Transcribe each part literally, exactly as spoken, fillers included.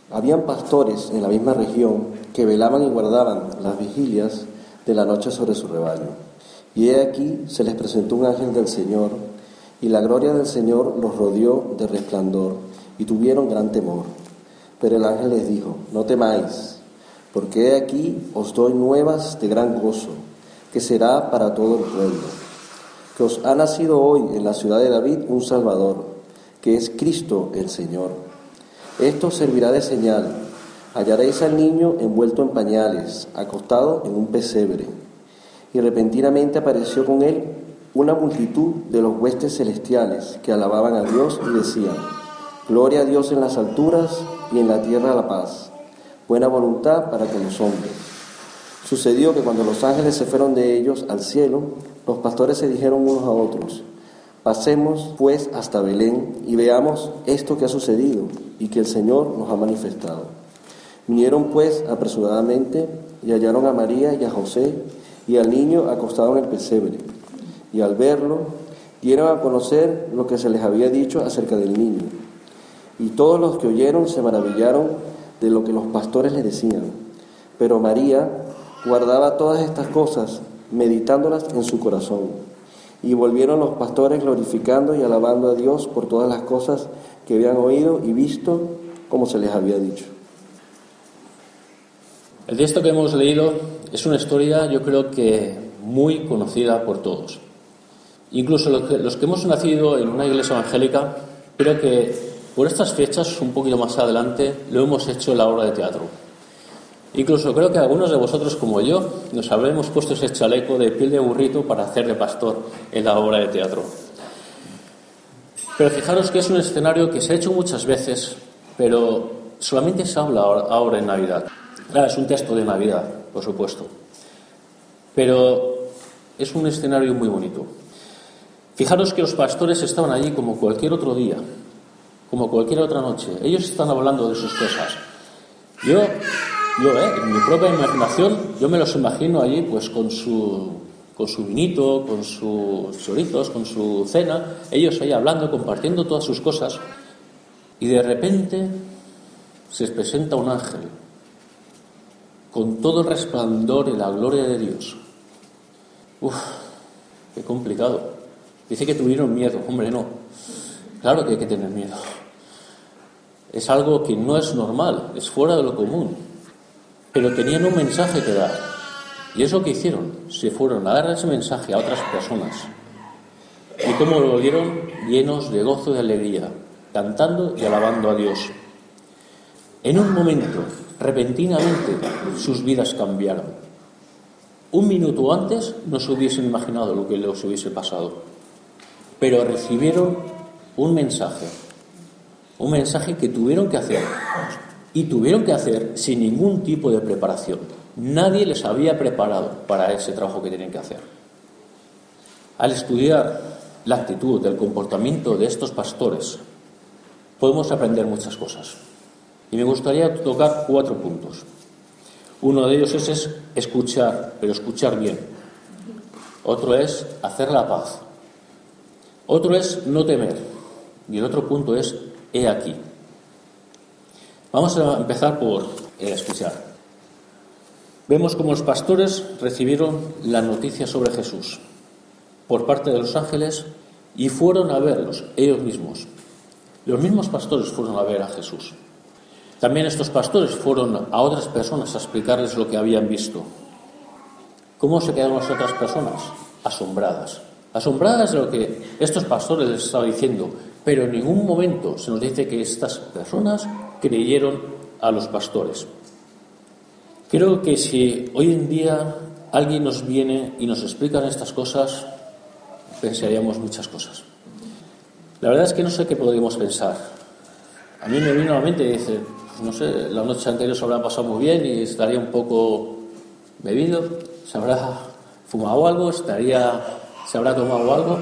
Habían pastores en la misma región que velaban y guardaban las vigilias de la noche sobre su rebaño. Y he aquí se les presentó un ángel del Señor, y la gloria del Señor los rodeó de resplandor, y tuvieron gran temor. Pero el ángel les dijo: no temáis, porque he aquí os doy nuevas de gran gozo, que será para todo el pueblo, que os ha nacido hoy en la ciudad de David un Salvador, que es Cristo el Señor. Esto servirá de señal: hallaréis al niño envuelto en pañales, acostado en un pesebre. Y repentinamente apareció con él una multitud de los huestes celestiales que alababan a Dios y decían: gloria a Dios en las alturas y en la tierra la paz, buena voluntad para con los hombres. Sucedió que cuando los ángeles se fueron de ellos al cielo, los pastores se dijeron unos a otros: pasemos pues hasta Belén y veamos esto que ha sucedido y que el Señor nos ha manifestado. Vinieron pues apresuradamente y hallaron a María y a José y al niño acostado en el pesebre, y al verlo dieron a conocer lo que se les había dicho acerca del niño. Y todos los que oyeron se maravillaron de lo que los pastores les decían. Pero María guardaba todas estas cosas, meditándolas en su corazón. Y volvieron los pastores glorificando y alabando a Dios por todas las cosas que habían oído y visto, como se les había dicho. El texto que hemos leído es una historia, yo creo que muy conocida por todos. Incluso los que, los que hemos nacido en una iglesia evangélica, creo que por estas fechas, un poquito más adelante, lo hemos hecho en la obra de teatro. Incluso creo que algunos de vosotros, como yo, nos habremos puesto ese chaleco de piel de burrito para hacer de pastor en la obra de teatro. Pero fijaros que es un escenario que se ha hecho muchas veces, pero solamente se habla ahora en Navidad. Claro, es un texto de Navidad, por supuesto, pero es un escenario muy bonito. Fijaros que los pastores estaban allí como cualquier otro día, como cualquier otra noche. Ellos están hablando de sus cosas. Yo, yo, eh, en mi propia imaginación, yo me los imagino allí, pues con su, con su vinito, con sus chorizos, con su cena, ellos ahí hablando, compartiendo todas sus cosas, y de repente se les presenta un ángel con todo el resplandor y la gloria de Dios. Uf, qué complicado. Dice que tuvieron miedo. Hombre, no. Claro que hay que tener miedo. Es algo que no es normal, es fuera de lo común. Pero tenían un mensaje que dar. Y es lo que hicieron. Se fueron a dar ese mensaje a otras personas. Y cómo lo volvieron llenos de gozo y de alegría, cantando y alabando a Dios. En un momento, repentinamente, sus vidas cambiaron. Un minuto antes no se hubiesen imaginado lo que les hubiese pasado. Pero recibieron un mensaje. Un mensaje que tuvieron que hacer. Y tuvieron que hacer sin ningún tipo de preparación. Nadie les había preparado para ese trabajo que tenían que hacer. Al estudiar la actitud, el comportamiento de estos pastores, podemos aprender muchas cosas. Y me gustaría tocar cuatro puntos. Uno de ellos es, es escuchar, pero escuchar bien. Otro es hacer la paz. Otro es no temer. Y el otro punto es he aquí. Vamos a empezar por escuchar. Vemos cómo los pastores recibieron la noticia sobre Jesús por parte de los ángeles y fueron a verlos ellos mismos. Los mismos pastores fueron a ver a Jesús. También estos pastores fueron a otras personas a explicarles lo que habían visto. ¿Cómo se quedaron las otras personas? Asombradas. Asombradas de lo que estos pastores les estaban diciendo, pero en ningún momento se nos dice que estas personas creyeron a los pastores. Creo que si hoy en día alguien nos viene y nos explica estas cosas, pensaríamos muchas cosas. La verdad es que no sé qué podríamos pensar. A mí me vino a la mente y dice, no sé, la noche anterior se habrá pasado muy bien y estaría un poco bebido, se habrá fumado algo, estaría, se habrá tomado algo.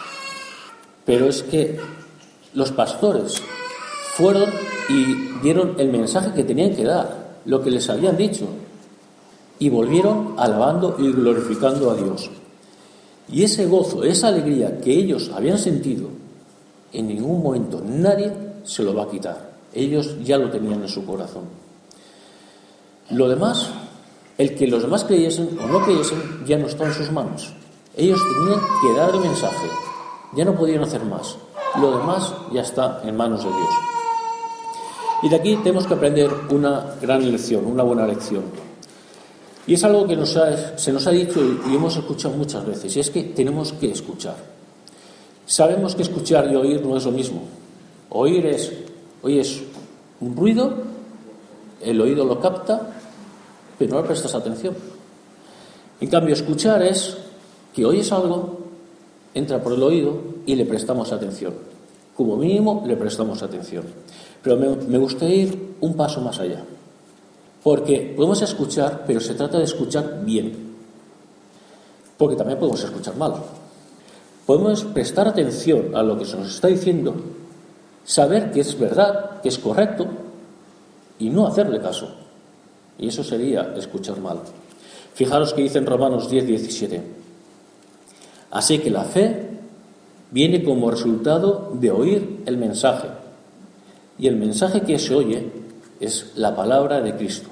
Pero es que los pastores fueron y dieron el mensaje que tenían que dar, lo que les habían dicho, y volvieron alabando y glorificando a Dios. Y ese gozo, esa alegría que ellos habían sentido, en ningún momento nadie se lo va a quitar. Ellos ya lo tenían en su corazón. Lo demás, el que los demás creyesen o no creyesen, ya no estaba en sus manos. Ellos tenían que dar el mensaje, ya no podían hacer más. Lo demás ya está en manos de Dios. Y de aquí tenemos que aprender una gran lección, una buena lección. Y es algo que nos ha, se nos ha dicho y hemos escuchado muchas veces, y es que tenemos que escuchar. Sabemos que escuchar y oír no es lo mismo. Oír es, oyes un ruido, el oído lo capta, pero no le prestas atención. En cambio, escuchar es que oyes algo, entra por el oído y le prestamos atención. Como mínimo, le prestamos atención. Pero me, me gustaría ir un paso más allá. Porque podemos escuchar, pero se trata de escuchar bien. Porque también podemos escuchar mal. Podemos prestar atención a lo que se nos está diciendo, saber que es verdad, que es correcto, y no hacerle caso. Y eso sería escuchar mal. Fijaros que dice en Romanos diez, diecisiete. Así que la fe viene como resultado de oír el mensaje. Y el mensaje que se oye es la palabra de Cristo.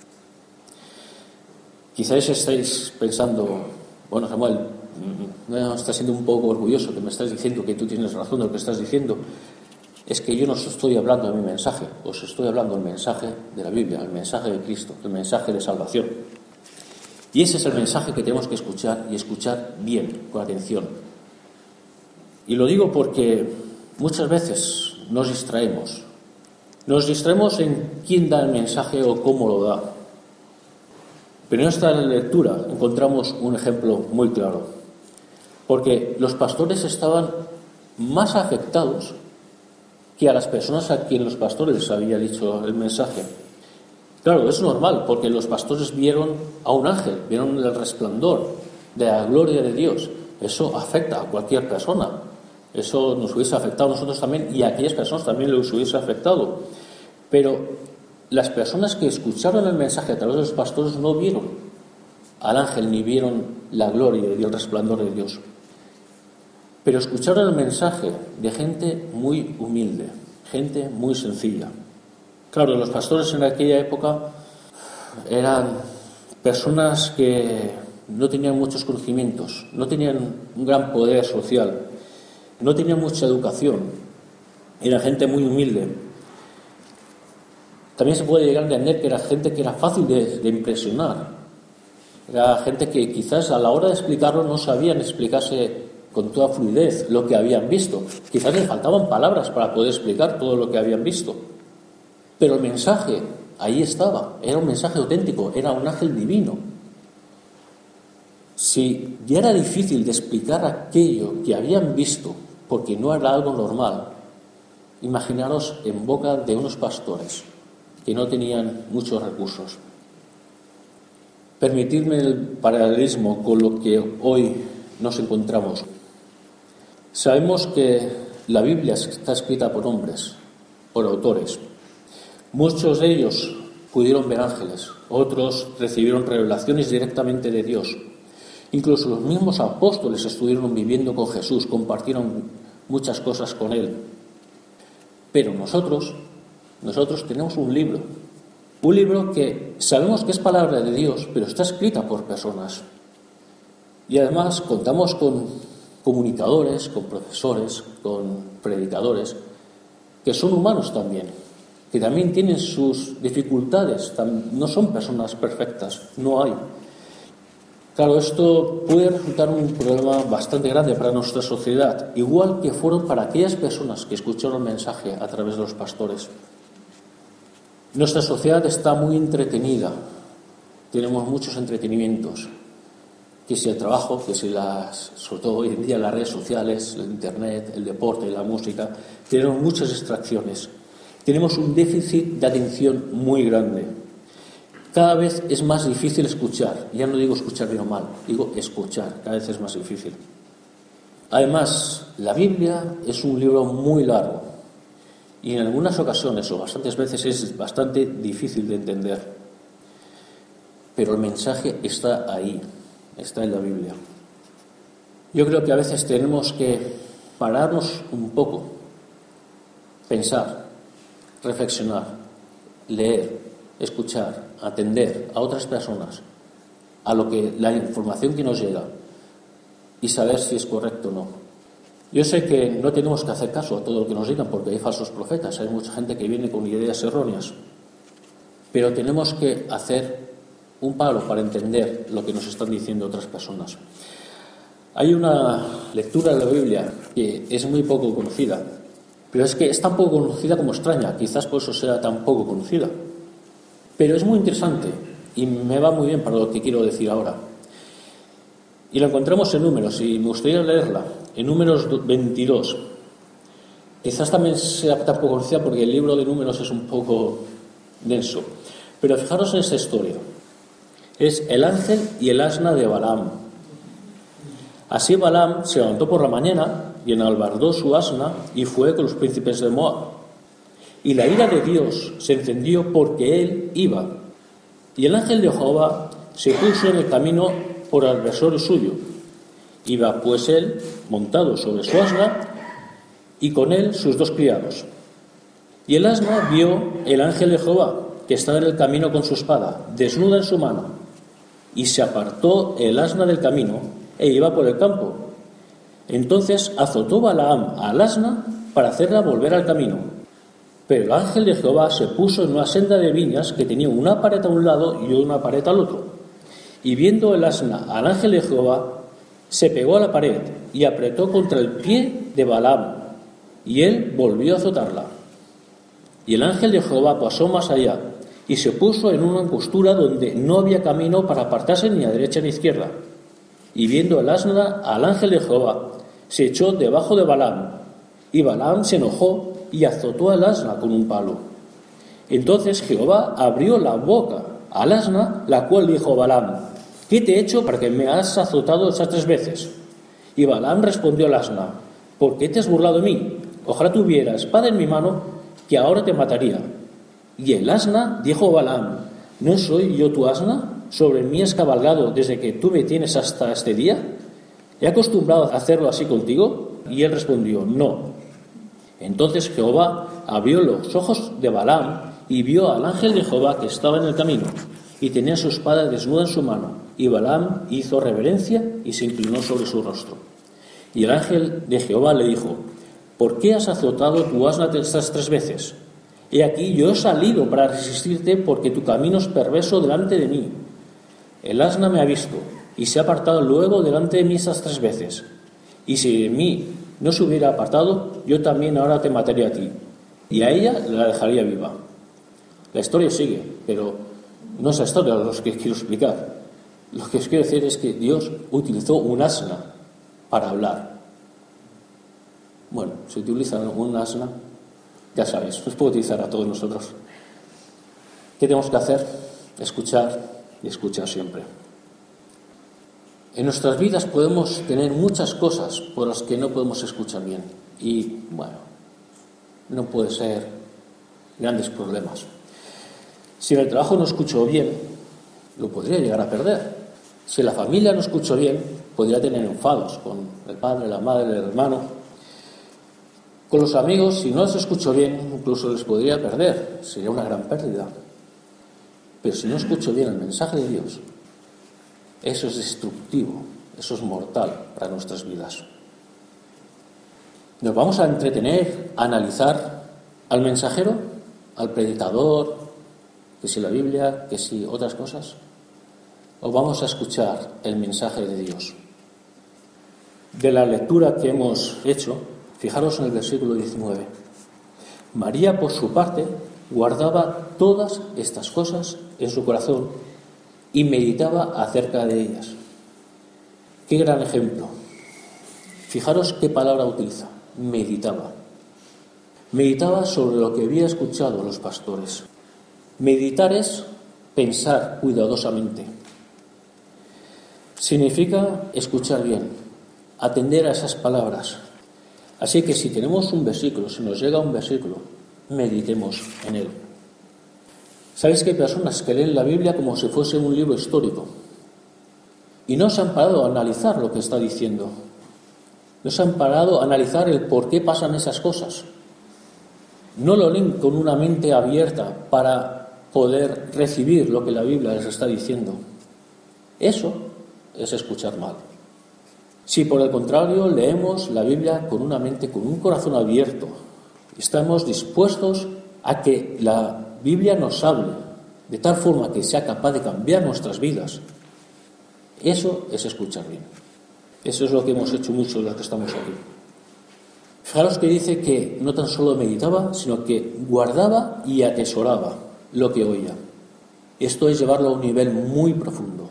Quizás estáis pensando, bueno, Samuel, no, estás siendo un poco orgulloso, que me estás diciendo que tú tienes razón de lo que estás diciendo. Es que yo no os estoy hablando de mi mensaje, os estoy hablando del mensaje de la Biblia, el mensaje de Cristo, el mensaje de salvación. Y ese es el mensaje que tenemos que escuchar, y escuchar bien, con atención. Y lo digo porque muchas veces nos distraemos. Nos distraemos en quién da el mensaje o cómo lo da. Pero en esta lectura encontramos un ejemplo muy claro. Porque los pastores estaban más afectados que a las personas a quien los pastores les había dicho el mensaje. Claro, es normal, porque los pastores vieron a un ángel, vieron el resplandor de la gloria de Dios. Eso afecta a cualquier persona. Eso nos hubiese afectado a nosotros también, y a aquellas personas también les hubiese afectado. Pero las personas que escucharon el mensaje a través de los pastores no vieron al ángel ni vieron la gloria y el resplandor de Dios. Pero escucharon el mensaje de gente muy humilde, gente muy sencilla. Claro, los pastores en aquella época eran personas que no tenían muchos conocimientos, no tenían un gran poder social, no tenían mucha educación, era gente muy humilde. También se puede llegar a entender que era gente que era fácil de, de impresionar, era gente que quizás a la hora de explicarlo no sabían explicarse con toda fluidez lo que habían visto. Quizás les faltaban palabras para poder explicar todo lo que habían visto. Pero el mensaje ahí estaba, era un mensaje auténtico, era un ángel divino. Si ya era difícil de explicar aquello que habían visto, porque no era algo normal, imaginaros en boca de unos pastores que no tenían muchos recursos. Permitidme el paralelismo con lo que hoy nos encontramos. Sabemos que la Biblia está escrita por hombres, por autores. Muchos de ellos pudieron ver ángeles, otros recibieron revelaciones directamente de Dios. Incluso los mismos apóstoles estuvieron viviendo con Jesús, compartieron muchas cosas con Él. Pero nosotros, nosotros tenemos un libro, un libro que sabemos que es palabra de Dios, pero está escrita por personas. Y además contamos con comunicadores, con profesores, con predicadores, que son humanos también, que también tienen sus dificultades, no son personas perfectas, no hay. Claro, esto puede resultar un problema bastante grande para nuestra sociedad, igual que fueron para aquellas personas que escucharon el mensaje a través de los pastores. Nuestra sociedad está muy entretenida, tenemos muchos entretenimientos, que si el trabajo, que si las, sobre todo hoy en día las redes sociales, el internet, el deporte, la música, tenemos muchas distracciones. Tenemos un déficit de atención muy grande. Cada vez es más difícil escuchar. Ya no digo escuchar bien o mal, digo escuchar. Cada vez es más difícil. Además, la Biblia es un libro muy largo y en algunas ocasiones o bastantes veces es bastante difícil de entender. Pero el mensaje está ahí, está en la Biblia. Yo creo que a veces tenemos que pararnos un poco, pensar, reflexionar, leer, escuchar, atender a otras personas, a lo que la información que nos llega y saber si es correcto o no. Yo sé que no tenemos que hacer caso a todo lo que nos digan porque hay falsos profetas, hay mucha gente que viene con ideas erróneas, pero tenemos que hacer un palo para entender lo que nos están diciendo otras personas. Hay una lectura de la Biblia que es muy poco conocida, pero es que es tan poco conocida como extraña, quizás por eso sea tan poco conocida. Pero es muy interesante y me va muy bien para lo que quiero decir ahora. Y la encontramos en Números, y me gustaría leerla, en Números veintidós. Quizás también sea tan poco conocida porque el libro de Números es un poco denso. Pero fijaros en esta historia. Es el ángel y el asna de Balaam. Así Balaam se levantó por la mañana y enalbardó su asna y fue con los príncipes de Moab. Y la ira de Dios se encendió porque él iba. Y el ángel de Jehová se puso en el camino por adversario suyo. Iba pues él montado sobre su asna y con él sus dos criados. Y el asna vio el ángel de Jehová que estaba en el camino con su espada, desnuda en su mano. Y se apartó el asna del camino e iba por el campo. Entonces azotó Balaam al asna para hacerla volver al camino. Pero el ángel de Jehová se puso en una senda de viñas que tenía una pared a un lado y una pared al otro. Y viendo el asna al ángel de Jehová, se pegó a la pared y apretó contra el pie de Balaam, y él volvió a azotarla. Y el ángel de Jehová pasó más allá y se puso en una angostura donde no había camino para apartarse ni a derecha ni a izquierda. Y viendo el asna al ángel de Jehová, se echó debajo de Balaam, y Balaam se enojó y azotó al asna con un palo. Entonces Jehová abrió la boca al asna, la cual dijo Balaam: ¿qué te he hecho para que me has azotado esas tres veces? Y Balaam respondió al asna: ¿por qué te has burlado de mí? Ojalá tuviera espada en mi mano, que ahora te mataría. Y el asna dijo a Balaam: ¿no soy yo tu asna? ¿Sobre mí has cabalgado desde que tú me tienes hasta este día? ¿He acostumbrado a hacerlo así contigo? Y él respondió: no. Entonces Jehová abrió los ojos de Balaam y vio al ángel de Jehová que estaba en el camino y tenía su espada desnuda en su mano. Y Balaam hizo reverencia y se inclinó sobre su rostro. Y el ángel de Jehová le dijo: ¿por qué has azotado tu asna estas tres veces? He aquí, yo he salido para resistirte porque tu camino es perverso delante de mí. El asna me ha visto y se ha apartado luego delante de mí estas tres veces. Y si de mí no se hubiera apartado, yo también ahora te mataría a ti, y a ella la dejaría viva. La historia sigue, pero no es la historia lo que quiero explicar. Lo que os quiero decir es que Dios utilizó un asna para hablar. Bueno, si utiliza un asna, ya sabéis, nos puede utilizar a todos nosotros. ¿Qué tenemos que hacer? Escuchar y escuchar siempre. En nuestras vidas podemos tener muchas cosas por las que no podemos escuchar bien. Y, bueno, no puede ser grandes problemas. Si en el trabajo no escucho bien, lo podría llegar a perder. Si la familia no escucho bien, podría tener enfados con el padre, la madre, el hermano. Con los amigos, si no los escucho bien, incluso les podría perder. Sería una gran pérdida. Pero si no escucho bien el mensaje de Dios, eso es destructivo, eso es mortal para nuestras vidas. ¿Nos vamos a entretener, a analizar al mensajero, al predicador, que si la Biblia, que si otras cosas? ¿O vamos a escuchar el mensaje de Dios? De la lectura que hemos hecho, fijaros en el versículo diecinueve. María, por su parte, guardaba todas estas cosas en su corazón y meditaba acerca de ellas. Qué gran ejemplo. Fijaros qué palabra utiliza. Meditaba. Meditaba sobre lo que había escuchado los pastores. Meditar es pensar cuidadosamente. Significa escuchar bien, atender a esas palabras. Así que si tenemos un versículo, si nos llega un versículo, meditemos en él. ¿Sabéis que hay personas que leen la Biblia como si fuese un libro histórico? Y no se han parado a analizar lo que está diciendo. No se han parado a analizar el por qué pasan esas cosas. no lo leen con una mente abierta para poder recibir lo que la Biblia les está diciendo. Eso es escuchar mal. Si por el contrario leemos la Biblia con una mente, con un corazón abierto, estamos dispuestos a que la Biblia nos hable de tal forma que sea capaz de cambiar nuestras vidas, eso es escuchar bien. Eso es lo que hemos hecho muchos de los que estamos aquí. Fijaros que dice que no tan solo meditaba, sino que guardaba y atesoraba lo que oía. Esto es llevarlo a un nivel muy profundo.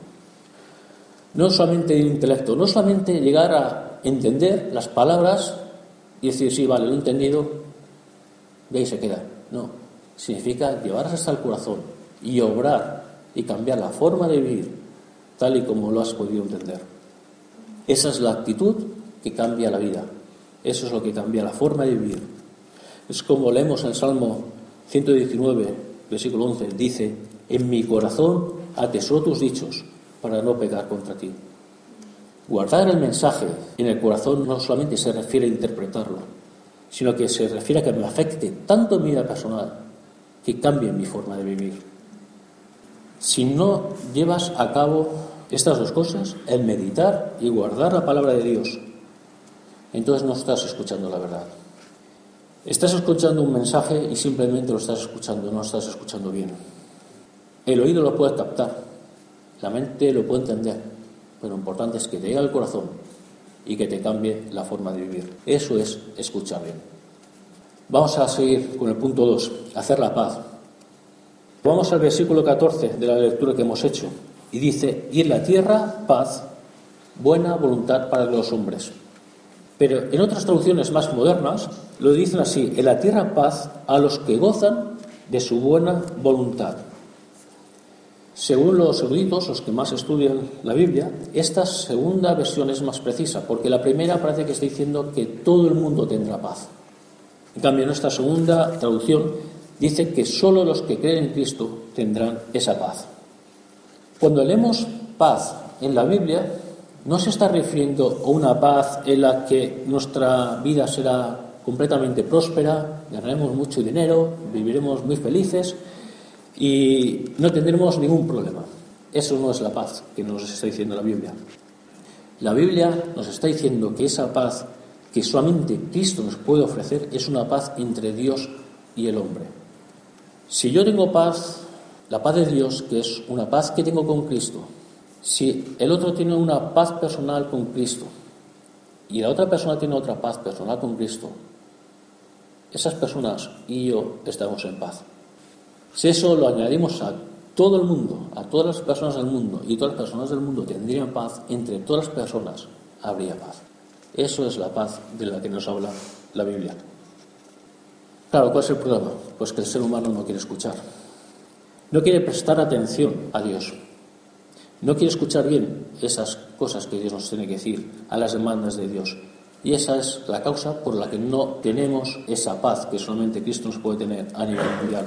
No solamente de intelecto, no solamente llegar a entender las palabras y decir, sí, vale, lo he entendido, de ahí se queda. No, significa llevarlas hasta el corazón y obrar y cambiar la forma de vivir tal y como lo has podido entender. Esa es la actitud que cambia la vida. Eso es lo que cambia la forma de vivir. Es como leemos en el Salmo ciento diecinueve, versículo once, dice, en mi corazón atesoro tus dichos para no pecar contra ti. Guardar el mensaje en el corazón no solamente se refiere a interpretarlo, sino que se refiere a que me afecte tanto en mi vida personal que cambie mi forma de vivir. Si no llevas a cabo estas dos cosas, el meditar y guardar la palabra de Dios, entonces no estás escuchando la verdad. Estás escuchando un mensaje y simplemente lo estás escuchando, no estás escuchando bien. El oído lo puede captar, la mente lo puede entender, pero lo importante es que te llegue al corazón y que te cambie la forma de vivir. Eso es escuchar bien. Vamos a seguir con el punto dos, hacer la paz. Vamos al versículo catorce de la lectura que hemos hecho y dice, y en la tierra paz, buena voluntad para los hombres. Pero en otras traducciones más modernas lo dicen así, en la tierra paz a los que gozan de su buena voluntad. Según los eruditos, los que más estudian la Biblia, esta segunda versión es más precisa, porque la primera parece que está diciendo que todo el mundo tendrá paz. En cambio, en esta segunda traducción dice que solo los que creen en Cristo tendrán esa paz. Cuando leemos paz en la Biblia, no se está refiriendo a una paz en la que nuestra vida será completamente próspera, ganaremos mucho dinero, viviremos muy felices y no tendremos ningún problema. Eso no es la paz que nos está diciendo la Biblia. La Biblia nos está diciendo que esa paz que solamente Cristo nos puede ofrecer es una paz entre Dios y el hombre. Si yo tengo paz, la paz de Dios, que es una paz que tengo con Cristo, si el otro tiene una paz personal con Cristo y la otra persona tiene otra paz personal con Cristo, esas personas y yo estamos en paz. Si eso lo añadimos a todo el mundo, a todas las personas del mundo, y todas las personas del mundo tendrían paz, entre todas las personas habría paz. Eso es la paz de la que nos habla la Biblia. Claro, ¿cuál es el problema? Pues que el ser humano no quiere escuchar. No quiere prestar atención a Dios. No quiere escuchar bien esas cosas que Dios nos tiene que decir, a las demandas de Dios. Y esa es la causa por la que no tenemos esa paz que solamente Cristo nos puede tener a nivel mundial.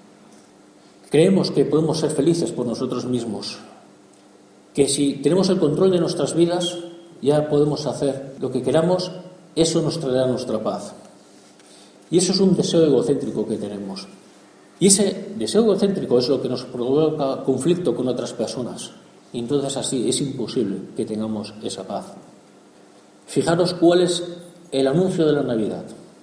Creemos que podemos ser felices por nosotros mismos, que si tenemos el control de nuestras vidas ya podemos hacer lo que queramos, eso nos traerá nuestra paz. Y eso es un deseo egocéntrico que tenemos. Y ese deseo egocéntrico es lo que nos provoca conflicto con otras personas. Y entonces así es imposible que tengamos esa paz. Fijaros cuál es el anuncio de la Navidad.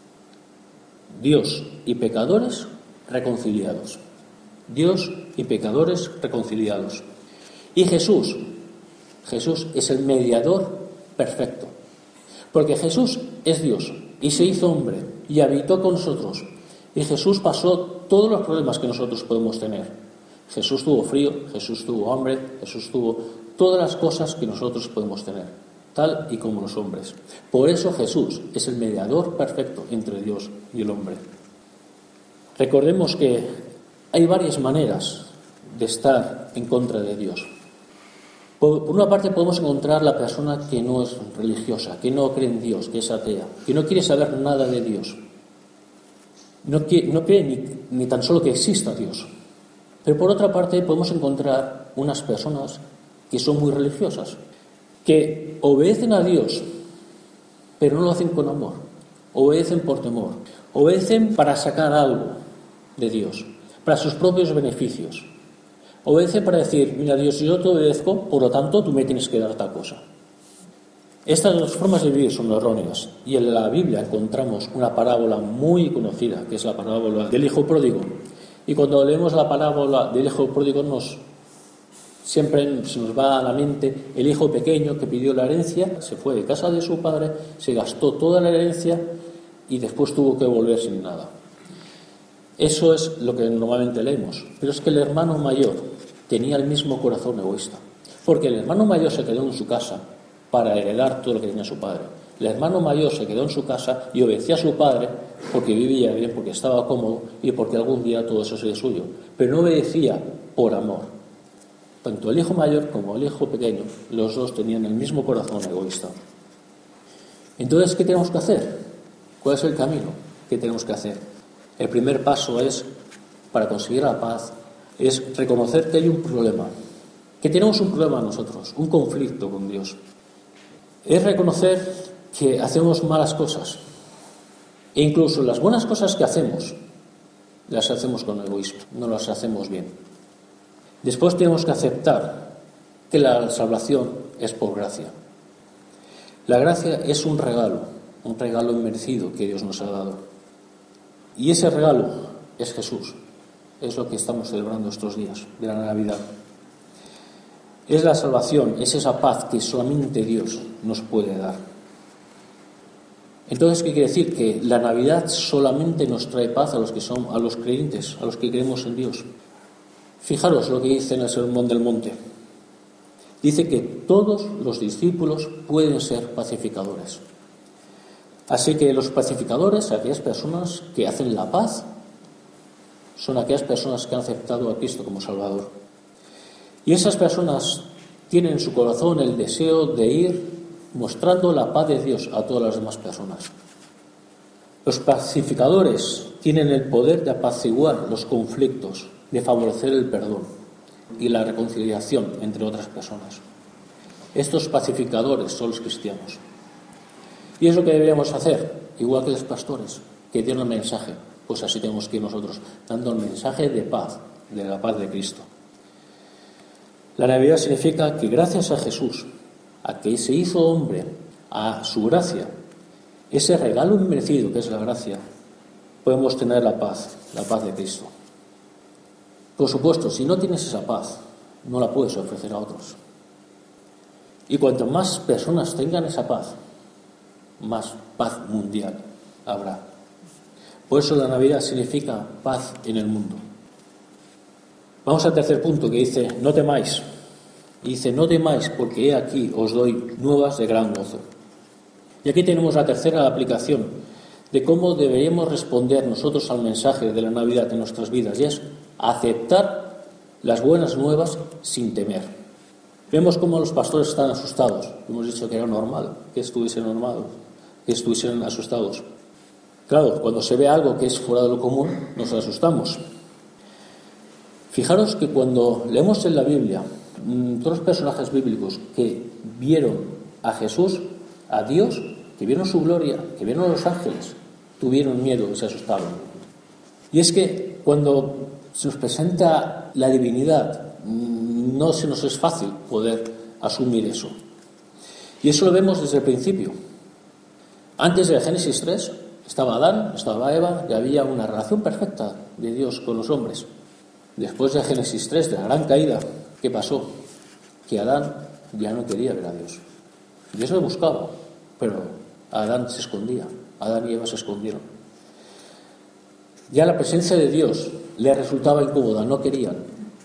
Dios y pecadores reconciliados. Dios y pecadores reconciliados. Y Jesús, Jesús es el mediador perfecto. Porque Jesús es Dios y se hizo hombre y habitó con nosotros. Y Jesús pasó todos los problemas que nosotros podemos tener. Jesús tuvo frío, Jesús tuvo hambre, Jesús tuvo todas las cosas que nosotros podemos tener, tal y como los hombres. Por eso Jesús es el mediador perfecto entre Dios y el hombre. Recordemos que hay varias maneras de estar en contra de Dios. Por una parte podemos encontrar la persona que no es religiosa, que no cree en Dios, que es atea, que no quiere saber nada de Dios. No, quiere, no cree ni, ni tan solo que exista Dios. Pero por otra parte podemos encontrar unas personas que son muy religiosas, que obedecen a Dios, pero no lo hacen con amor, obedecen por temor, Obedecen para sacar algo de Dios, para sus propios beneficios. Obedecen para decir, mira Dios, yo te obedezco, por lo tanto tú me tienes que dar tal cosa. Estas dos formas de vivir son erróneas. Y en la Biblia encontramos una parábola muy conocida, que es la parábola del hijo pródigo. Y cuando leemos la parábola del hijo pródigo, nos, siempre se nos va a la mente el hijo pequeño que pidió la herencia, se fue de casa de su padre, se gastó toda la herencia y después tuvo que volver sin nada. Eso es lo que normalmente leemos. Pero es que el hermano mayor tenía el mismo corazón egoísta. Porque el hermano mayor se quedó en su casa para heredar todo lo que tenía su padre. El hermano mayor se quedó en su casa y obedecía a su padre porque vivía bien, porque estaba cómodo y porque algún día todo eso sería suyo. Pero no obedecía por amor. Tanto el hijo mayor como el hijo pequeño, los dos tenían el mismo corazón egoísta. Entonces, ¿qué tenemos que hacer? ¿Cuál es el camino que tenemos que hacer? El primer paso es, para conseguir la paz, es reconocer que hay un problema, que tenemos un problema nosotros, un conflicto con Dios. Es reconocer que hacemos malas cosas e incluso las buenas cosas que hacemos las hacemos con egoísmo, no las hacemos bien. Después tenemos que aceptar que la salvación es por gracia. La gracia es un regalo, un regalo inmerecido que Dios nos ha dado. Y ese regalo es Jesús, es lo que estamos celebrando estos días de la Navidad. Es la salvación, es esa paz que solamente Dios nos puede dar. Entonces, ¿qué quiere decir? Que la Navidad solamente nos trae paz a los que son, a los creyentes, a los que creemos en Dios. Fijaros lo que dice en el Sermón del Monte. Dice que todos los discípulos pueden ser pacificadores. Así que los pacificadores, aquellas personas que hacen la paz, son aquellas personas que han aceptado a Cristo como Salvador. Y esas personas tienen en su corazón el deseo de ir mostrando la paz de Dios a todas las demás personas. Los pacificadores tienen el poder de apaciguar los conflictos, de favorecer el perdón y la reconciliación entre otras personas. Estos pacificadores son los cristianos. Y es lo que deberíamos hacer, igual que los pastores, que dieron el mensaje. Pues así tenemos que ir nosotros, dando el mensaje de paz, de la paz de Cristo. La Navidad significa que gracias a Jesús, a que se hizo hombre, a su gracia, ese regalo inmerecido que es la gracia, podemos tener la paz, la paz de Cristo. Por supuesto, si no tienes esa paz, no la puedes ofrecer a otros. Y cuanto más personas tengan esa paz, más paz mundial habrá. Por eso la Navidad significa paz en el mundo. Vamos al tercer punto que dice, no temáis. Y dice, no temáis porque he aquí os doy nuevas de gran gozo. Y aquí tenemos la tercera aplicación de cómo deberíamos responder nosotros al mensaje de la Navidad en nuestras vidas, y es aceptar las buenas nuevas sin temer. Vemos cómo los pastores están asustados. Hemos dicho que era normal que estuviesen normal, que estuviesen asustados. Claro, cuando se ve algo que es fuera de lo común, nos asustamos. Fijaros que cuando leemos en la Biblia todos los personajes bíblicos que vieron a Jesús, a Dios, que vieron su gloria, que vieron a los ángeles, tuvieron miedo y se asustaron. Y es que cuando se nos presenta la divinidad, no se nos es fácil poder asumir eso. Y eso lo vemos desde el principio. Antes de Génesis tres, estaba Adán, estaba Eva, y había una relación perfecta de Dios con los hombres. Después de Génesis tres, de la gran caída, ¿qué pasó? Que Adán ya no quería ver a Dios. Dios le buscaba, pero Adán se escondía. Adán y Eva se escondieron. Ya la presencia de Dios le resultaba incómoda, no querían.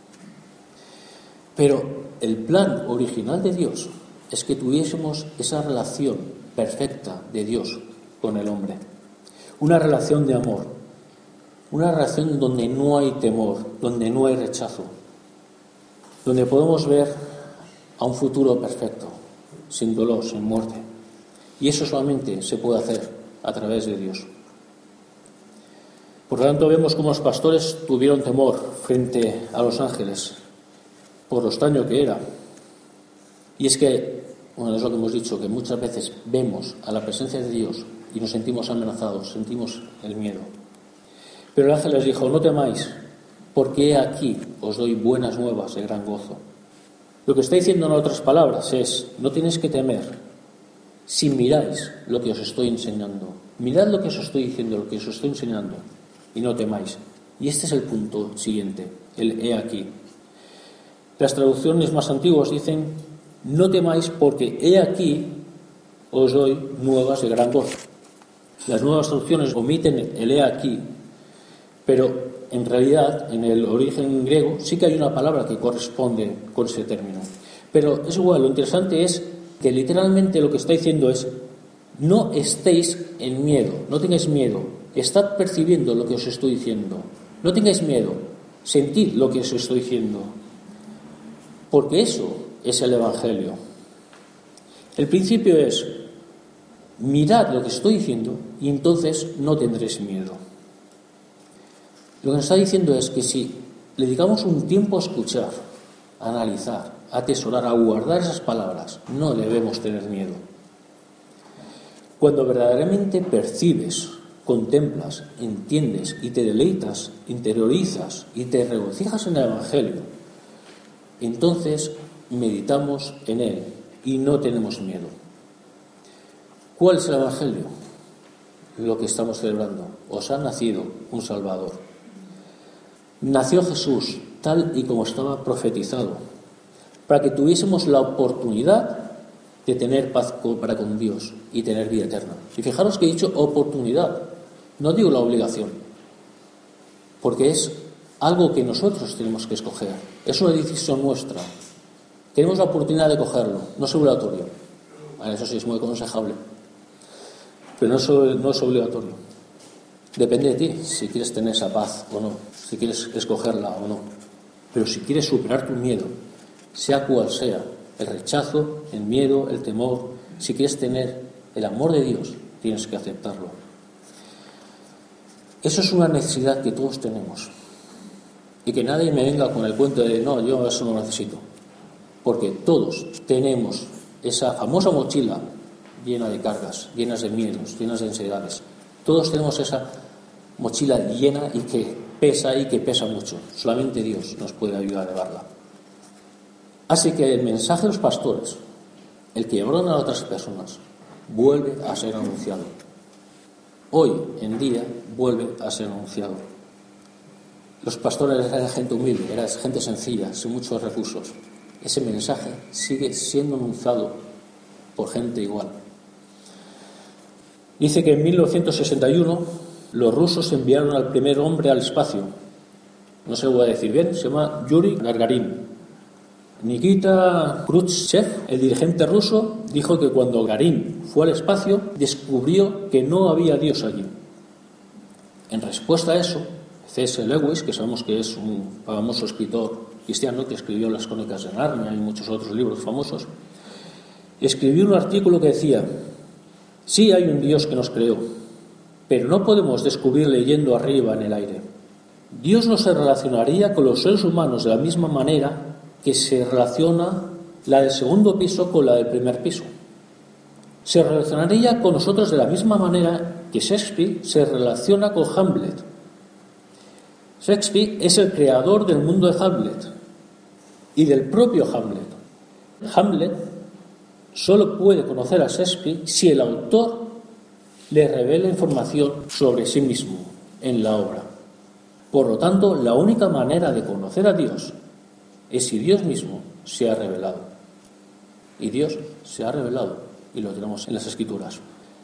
Pero el plan original de Dios es que tuviésemos esa relación perfecta de Dios con el hombre. Una relación de amor. Una relación donde no hay temor, donde no hay rechazo. Donde podemos ver a un futuro perfecto, sin dolor, sin muerte. Y eso solamente se puede hacer a través de Dios. Por lo tanto, vemos cómo los pastores tuvieron temor frente a los ángeles, por lo extraño que era. Y es que, bueno, es lo que hemos dicho, que muchas veces vemos a la presencia de Dios y nos sentimos amenazados, sentimos el miedo. Pero el ángel les dijo: no temáis, porque he aquí os doy buenas nuevas de gran gozo. Lo que está diciendo en otras palabras es: no tenéis que temer si miráis lo que os estoy enseñando. Mirad lo que os estoy diciendo, lo que os estoy enseñando, y no temáis. Y este es el punto siguiente, el he aquí. Las traducciones más antiguas dicen: no temáis porque he aquí os doy nuevas de gran gozo. Las nuevas traducciones omiten el he aquí, pero en realidad en el origen griego sí que hay una palabra que corresponde con ese término. Pero es igual, lo interesante es que literalmente lo que está diciendo es: no estéis en miedo, no tengáis miedo, estad percibiendo lo que os estoy diciendo, no tengáis miedo, sentid lo que os estoy diciendo, porque eso es el Evangelio. El principio es: mirad lo que estoy diciendo y entonces no tendréis miedo. Lo que nos está diciendo es que si le dedicamos un tiempo a escuchar, a analizar, a atesorar, a guardar esas palabras, no debemos tener miedo. Cuando verdaderamente percibes, contemplas, entiendes y te deleitas, interiorizas y te regocijas en el Evangelio, entonces meditamos en él y no tenemos miedo. ¿Cuál es el Evangelio? Lo que estamos celebrando. Os ha nacido un Salvador. Nació Jesús tal y como estaba profetizado, para que tuviésemos la oportunidad de tener paz para con Dios y tener vida eterna. Y fijaros que he dicho oportunidad, no digo la obligación, porque es algo que nosotros tenemos que escoger, es una decisión nuestra. Tenemos la oportunidad de cogerlo, no es obligatorio. Bueno, eso sí es muy aconsejable, pero no es, no es obligatorio. Depende de ti si quieres tener esa paz o no, si quieres escogerla o no. Pero si quieres superar tu miedo, sea cual sea, el rechazo, el miedo, el temor, si quieres tener el amor de Dios, tienes que aceptarlo. Eso es una necesidad que todos tenemos. Y que nadie me venga con el cuento de no, yo eso no lo necesito. Porque todos tenemos esa famosa mochila llena de cargas, llenas de miedos, llenas de ansiedades. Todos tenemos esa mochila llena y que pesa y que pesa mucho. Solamente Dios nos puede ayudar a llevarla. Así que el mensaje de los pastores, el que llevaron a otras personas, vuelve a ser anunciado. Hoy en día vuelve a ser anunciado. Los pastores eran gente humilde, eran gente sencilla, sin muchos recursos. Ese mensaje sigue siendo anunciado por gente igual. Dice que en mil novecientos sesenta y uno los rusos enviaron al primer hombre al espacio. No se lo voy a decir bien, se llama Yuri Gagarin. Nikita Khrushchev, el dirigente ruso, dijo que cuando Gagarin fue al espacio descubrió que no había Dios allí. En respuesta a eso, C S Lewis, que sabemos que es un famoso escritor cristiano que escribió las Crónicas de Narnia y muchos otros libros famosos, escribió un artículo que decía: sí hay un Dios que nos creó, pero no podemos descubrirle yendo arriba en el aire. Dios no se relacionaría con los seres humanos de la misma manera que se relaciona la del segundo piso con la del primer piso. Se relacionaría con nosotros de la misma manera que Shakespeare se relaciona con Hamlet. Shakespeare es el creador del mundo de Hamlet y del propio Hamlet. Hamlet solo puede conocer a Shakespeare si el autor le revela información sobre sí mismo en la obra. Por lo tanto, la única manera de conocer a Dios es si Dios mismo se ha revelado. Y Dios se ha revelado, y lo tenemos en las Escrituras.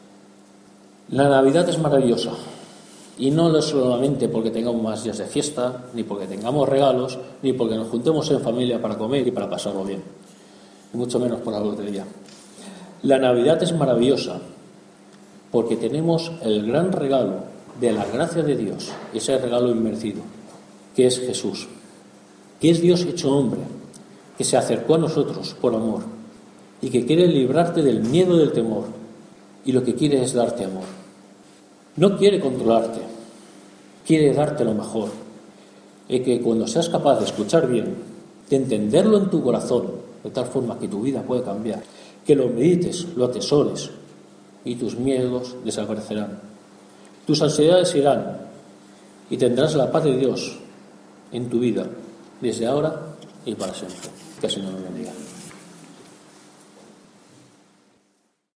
La Navidad es maravillosa, y no es solamente porque tengamos más días de fiesta, ni porque tengamos regalos, ni porque nos juntemos en familia para comer y para pasarlo bien, y mucho menos por la lotería. La Navidad es maravillosa porque tenemos el gran regalo de la gracia de Dios, ese regalo inmerecido, que es Jesús, que es Dios hecho hombre, que se acercó a nosotros por amor y que quiere librarte del miedo y del temor, y lo que quiere es darte amor. No quiere controlarte, quiere darte lo mejor, y que cuando seas capaz de escuchar bien, de entenderlo en tu corazón, de tal forma que tu vida puede cambiar, que lo medites, lo atesores, y tus miedos desaparecerán. Tus ansiedades irán y tendrás la paz de Dios en tu vida, desde ahora y para siempre. Que el Señor nos bendiga.